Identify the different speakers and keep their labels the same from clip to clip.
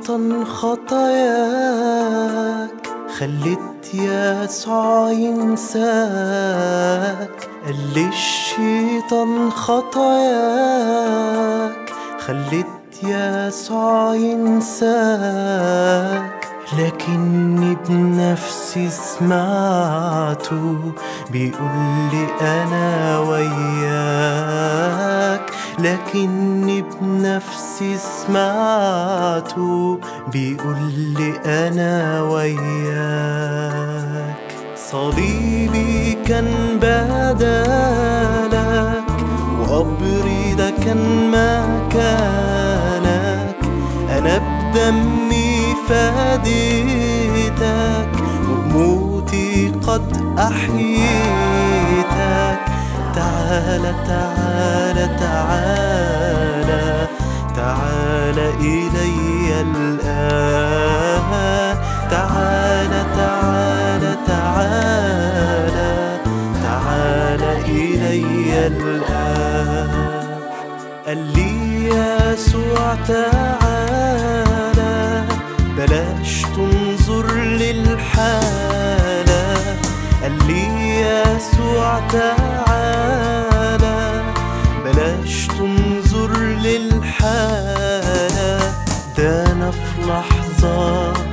Speaker 1: شيطان خطاياك، خليت يسوع ينساك. قال لي الشيطان خطاياك، خليت يسوع ينساك. لكني بنفسي سمعته بيقول لي أنا وياك. لكني بنفسي سمعته بيقول لي أنا وياك. صليبي كان بدالك، وقبري ده كان مكانك. أنا بدمي فديتك، وبموتي قد أحييتك. تعالى تعالى تعالى تعالى إلي الآن. تعالى تعالى تعالى تعالى إلي الآن. قال لي يسوع تعالى، بلاش تنظر للحالة. قال لي يسوع تعالى، بلاش تنظر للحالة. ده أنا في لحظة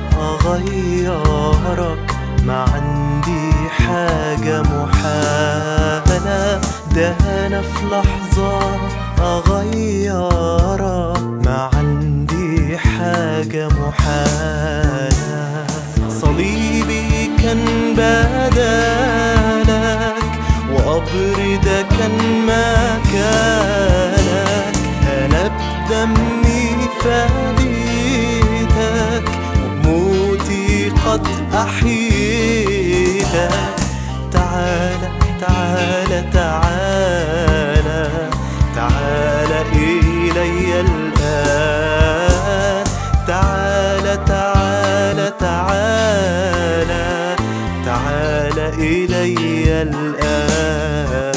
Speaker 1: أغيرك، ما عندي حاجة محالة. ده أنا في لحظة أغيرك، ما عندي حاجة محالة. صليبي كان بدالك، وقبري ده كان مكانك. أنا بدمي فديتك، وبموتي قد أحييتك. تعالى تعالى تعالى تعالى إلي الآن. تعالى تعالى تعالى تعالى إلي الآن.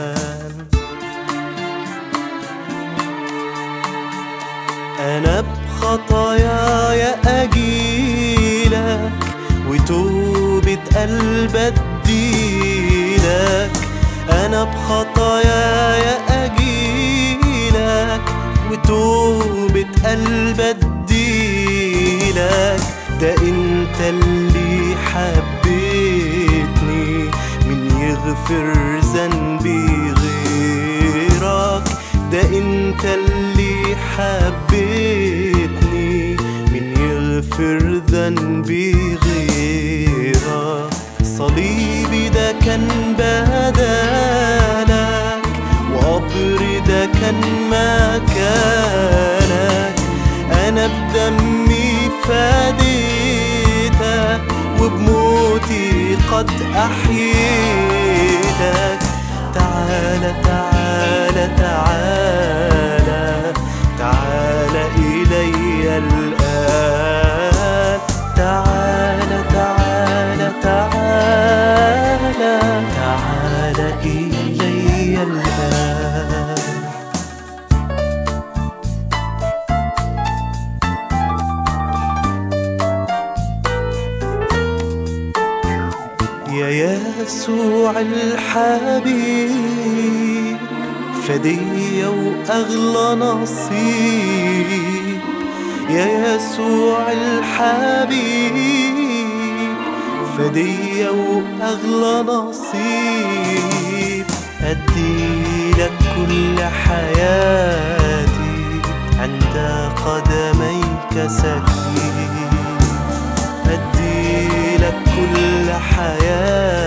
Speaker 1: أنا بخطاياي أجيلك، وتوبة قلب أديلك. أنا بخطاياي أجيلك، وتوبة قلب أديلك. ده أنت اللي حبيتني، من يغفر ذنبي غيرك. ده أنت اللي حبيتني، من يغفر ذنبي غيرك. صليبي ده كان بدالك، وقبري ده كان مكانك. أنا بدمي فديتك، وبموتي قد أحييتك. تعالى تعالى تعالى تعالى إلي الآن. تعالى تعالى تعالى تعالى إلي الآن. يا يسوع الحبيب، فدية وأغلى نصيب. يا يسوع الحبيب، فدية وأغلى نصيب. أديلك كل حياتي، عند قدميك سكين. أديلك كل حياتي،